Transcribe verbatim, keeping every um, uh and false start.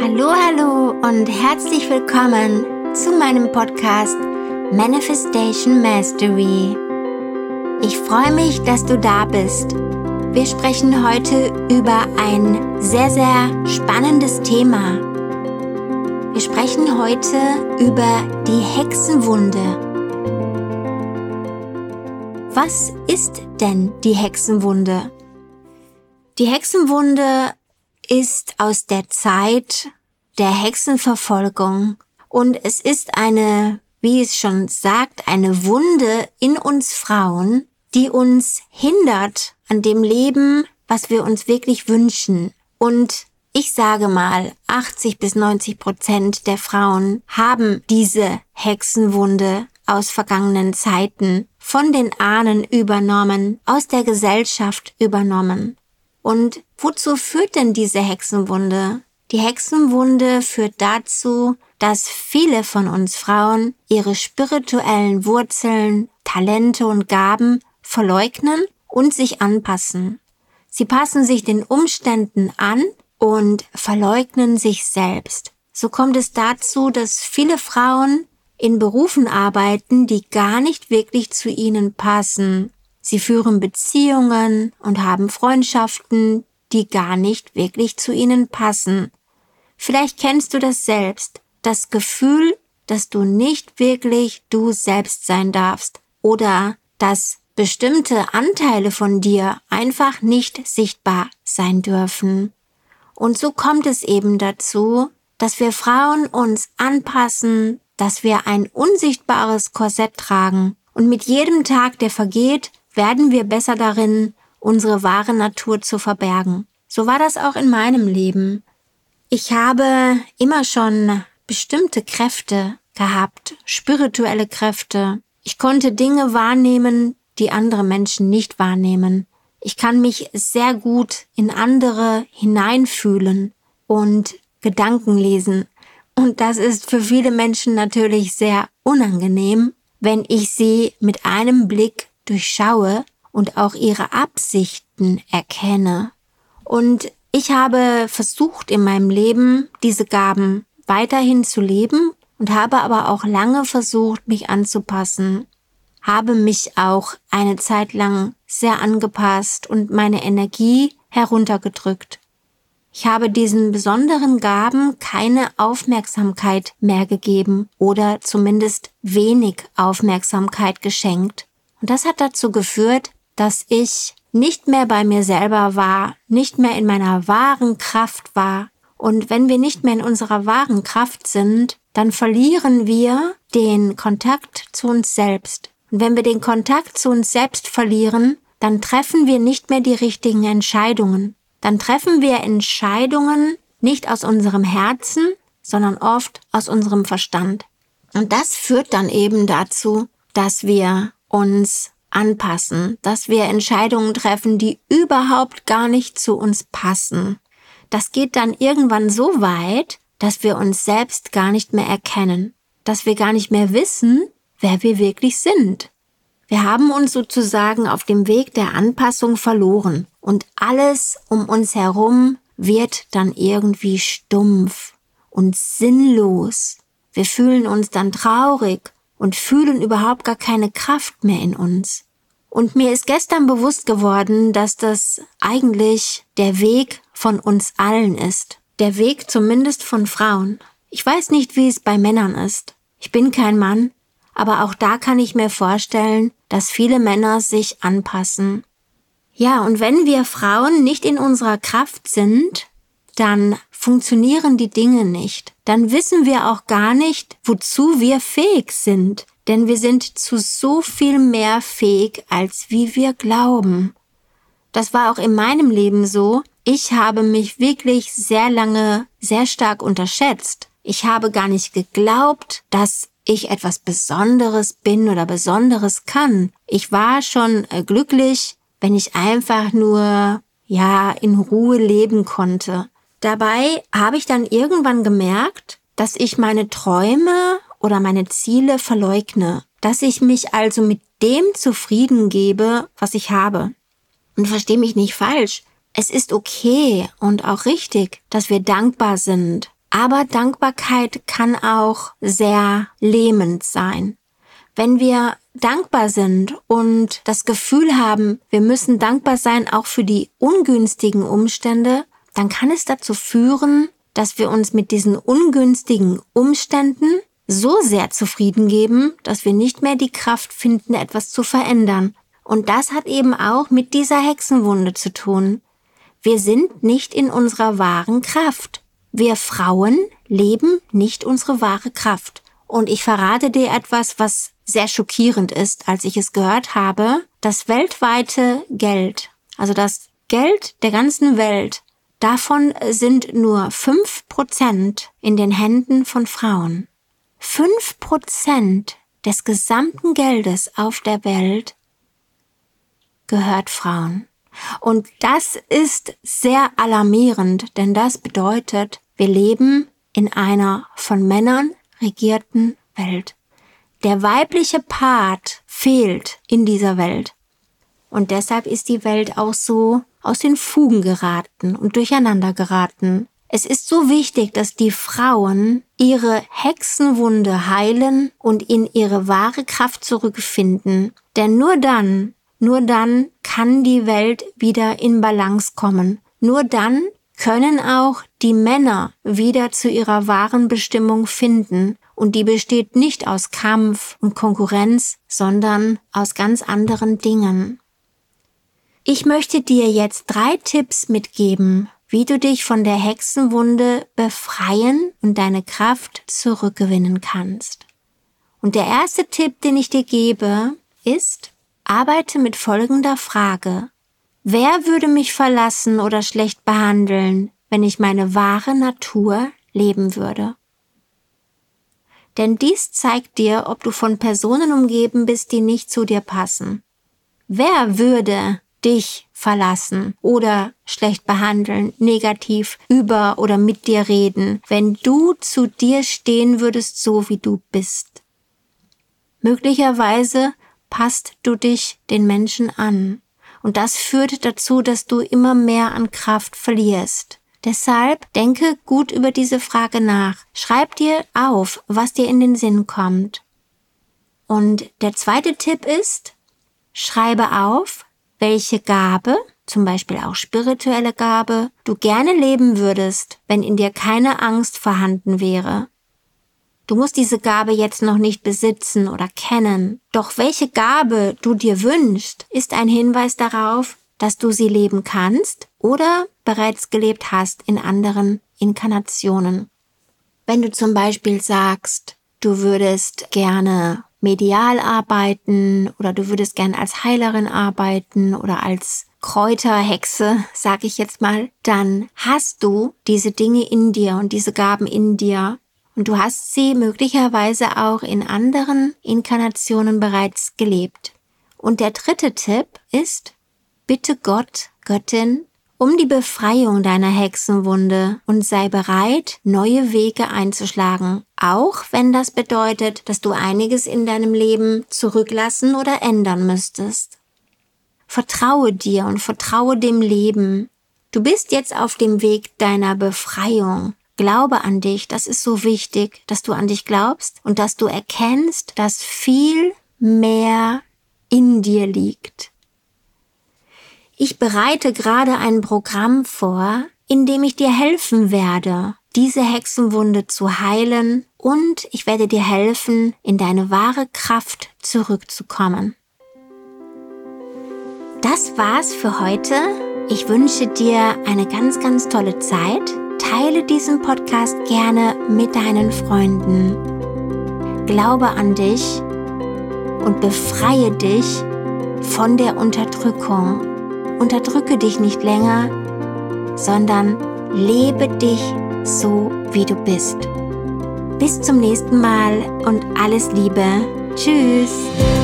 Hallo, hallo und herzlich willkommen zu meinem Podcast Manifestation Mastery. Ich freue mich, dass du da bist. Wir sprechen heute über ein sehr, sehr spannendes Thema. Wir sprechen heute über die Hexenwunde. Was ist denn die Hexenwunde? Die Hexenwunde ist aus der Zeit der Hexenverfolgung und es ist eine, wie es schon sagt, eine Wunde in uns Frauen, die uns hindert an dem Leben, was wir uns wirklich wünschen. Und ich sage mal, achtzig bis neunzig Prozent der Frauen haben diese Hexenwunde aus vergangenen Zeiten von den Ahnen übernommen, aus der Gesellschaft übernommen. Und wozu führt denn diese Hexenwunde? Die Hexenwunde führt dazu, dass viele von uns Frauen ihre spirituellen Wurzeln, Talente und Gaben verleugnen und sich anpassen. Sie passen sich den Umständen an und verleugnen sich selbst. So kommt es dazu, dass viele Frauen in Berufen arbeiten, die gar nicht wirklich zu ihnen passen. Sie führen Beziehungen und haben Freundschaften, die gar nicht wirklich zu ihnen passen. Vielleicht kennst du das selbst, das Gefühl, dass du nicht wirklich du selbst sein darfst oder dass bestimmte Anteile von dir einfach nicht sichtbar sein dürfen. Und so kommt es eben dazu, dass wir Frauen uns anpassen, dass wir ein unsichtbares Korsett tragen und mit jedem Tag, der vergeht, werden wir besser darin, unsere wahre Natur zu verbergen. So war das auch in meinem Leben. Ich habe immer schon bestimmte Kräfte gehabt, spirituelle Kräfte. Ich konnte Dinge wahrnehmen, die andere Menschen nicht wahrnehmen. Ich kann mich sehr gut in andere hineinfühlen und Gedanken lesen. Und das ist für viele Menschen natürlich sehr unangenehm, wenn ich sie mit einem Blick durchschaue und auch ihre Absichten erkenne. Und ich habe versucht in meinem Leben, diese Gaben weiterhin zu leben und habe aber auch lange versucht, mich anzupassen, habe mich auch eine Zeit lang sehr angepasst und meine Energie heruntergedrückt. Ich habe diesen besonderen Gaben keine Aufmerksamkeit mehr gegeben oder zumindest wenig Aufmerksamkeit geschenkt. Und das hat dazu geführt, dass ich nicht mehr bei mir selber war, nicht mehr in meiner wahren Kraft war. Und wenn wir nicht mehr in unserer wahren Kraft sind, dann verlieren wir den Kontakt zu uns selbst. Und wenn wir den Kontakt zu uns selbst verlieren, dann treffen wir nicht mehr die richtigen Entscheidungen. Dann treffen wir Entscheidungen nicht aus unserem Herzen, sondern oft aus unserem Verstand. Und das führt dann eben dazu, dass wir uns anpassen, dass wir Entscheidungen treffen, die überhaupt gar nicht zu uns passen. Das geht dann irgendwann so weit, dass wir uns selbst gar nicht mehr erkennen, dass wir gar nicht mehr wissen, wer wir wirklich sind. Wir haben uns sozusagen auf dem Weg der Anpassung verloren und alles um uns herum wird dann irgendwie stumpf und sinnlos. Wir fühlen uns dann traurig und fühlen überhaupt gar keine Kraft mehr in uns. Und mir ist gestern bewusst geworden, dass das eigentlich der Weg von uns allen ist. Der Weg zumindest von Frauen. Ich weiß nicht, wie es bei Männern ist. Ich bin kein Mann, aber auch da kann ich mir vorstellen, dass viele Männer sich anpassen. Ja, und wenn wir Frauen nicht in unserer Kraft sind, dann funktionieren die Dinge nicht. Dann wissen wir auch gar nicht, wozu wir fähig sind. Denn wir sind zu so viel mehr fähig, als wie wir glauben. Das war auch in meinem Leben so. Ich habe mich wirklich sehr lange, sehr stark unterschätzt. Ich habe gar nicht geglaubt, dass ich etwas Besonderes bin oder Besonderes kann. Ich war schon äh, glücklich, wenn ich einfach nur, ja, in Ruhe leben konnte. Dabei habe ich dann irgendwann gemerkt, dass ich meine Träume oder meine Ziele verleugne, dass ich mich also mit dem zufrieden gebe, was ich habe. Und versteh mich nicht falsch, es ist okay und auch richtig, dass wir dankbar sind. Aber Dankbarkeit kann auch sehr lähmend sein. Wenn wir dankbar sind und das Gefühl haben, wir müssen dankbar sein auch für die ungünstigen Umstände, dann kann es dazu führen, dass wir uns mit diesen ungünstigen Umständen so sehr zufrieden geben, dass wir nicht mehr die Kraft finden, etwas zu verändern. Und das hat eben auch mit dieser Hexenwunde zu tun. Wir sind nicht in unserer wahren Kraft. Wir Frauen leben nicht unsere wahre Kraft. Und ich verrate dir etwas, was sehr schockierend ist, als ich es gehört habe. Das weltweite Geld, also das Geld der ganzen Welt, davon sind nur fünf Prozent in den Händen von Frauen. fünf Prozent des gesamten Geldes auf der Welt gehört Frauen. Und das ist sehr alarmierend, denn das bedeutet, wir leben in einer von Männern regierten Welt. Der weibliche Part fehlt in dieser Welt. Und deshalb ist die Welt auch so aus den Fugen geraten und durcheinander geraten. Es ist so wichtig, dass die Frauen ihre Hexenwunde heilen und in ihre wahre Kraft zurückfinden. Denn nur dann, nur dann kann die Welt wieder in Balance kommen. Nur dann können auch die Männer wieder zu ihrer wahren Bestimmung finden. Und die besteht nicht aus Kampf und Konkurrenz, sondern aus ganz anderen Dingen. Ich möchte dir jetzt drei Tipps mitgeben, wie du dich von der Hexenwunde befreien und deine Kraft zurückgewinnen kannst. Und der erste Tipp, den ich dir gebe, ist, arbeite mit folgender Frage. Wer würde mich verlassen oder schlecht behandeln, wenn ich meine wahre Natur leben würde? Denn dies zeigt dir, ob du von Personen umgeben bist, die nicht zu dir passen. Wer würde dich verlassen oder schlecht behandeln, negativ über oder mit dir reden, wenn du zu dir stehen würdest, so wie du bist? Möglicherweise passt du dich den Menschen an. Und das führt dazu, dass du immer mehr an Kraft verlierst. Deshalb denke gut über diese Frage nach. Schreib dir auf, was dir in den Sinn kommt. Und der zweite Tipp ist, schreibe auf, welche Gabe, zum Beispiel auch spirituelle Gabe, du gerne leben würdest, wenn in dir keine Angst vorhanden wäre. Du musst diese Gabe jetzt noch nicht besitzen oder kennen. Doch welche Gabe du dir wünschst, ist ein Hinweis darauf, dass du sie leben kannst oder bereits gelebt hast in anderen Inkarnationen. Wenn du zum Beispiel sagst, du würdest gerne medial arbeiten oder du würdest gerne als Heilerin arbeiten oder als Kräuterhexe, sag ich jetzt mal, dann hast du diese Dinge in dir und diese Gaben in dir und du hast sie möglicherweise auch in anderen Inkarnationen bereits gelebt. Und der dritte Tipp ist, bitte Gott, Göttin, um die Befreiung deiner Hexenwunde und sei bereit, neue Wege einzuschlagen, auch wenn das bedeutet, dass du einiges in deinem Leben zurücklassen oder ändern müsstest. Vertraue dir und vertraue dem Leben. Du bist jetzt auf dem Weg deiner Befreiung. Glaube an dich, das ist so wichtig, dass du an dich glaubst und dass du erkennst, dass viel mehr in dir liegt. Ich bereite gerade ein Programm vor, in dem ich dir helfen werde, diese Hexenwunde zu heilen und ich werde dir helfen, in deine wahre Kraft zurückzukommen. Das war's für heute. Ich wünsche dir eine ganz, ganz tolle Zeit. Teile diesen Podcast gerne mit deinen Freunden. Glaube an dich und befreie dich von der Unterdrückung. Unterdrücke dich nicht länger, sondern lebe dich so, wie du bist. Bis zum nächsten Mal und alles Liebe. Tschüss.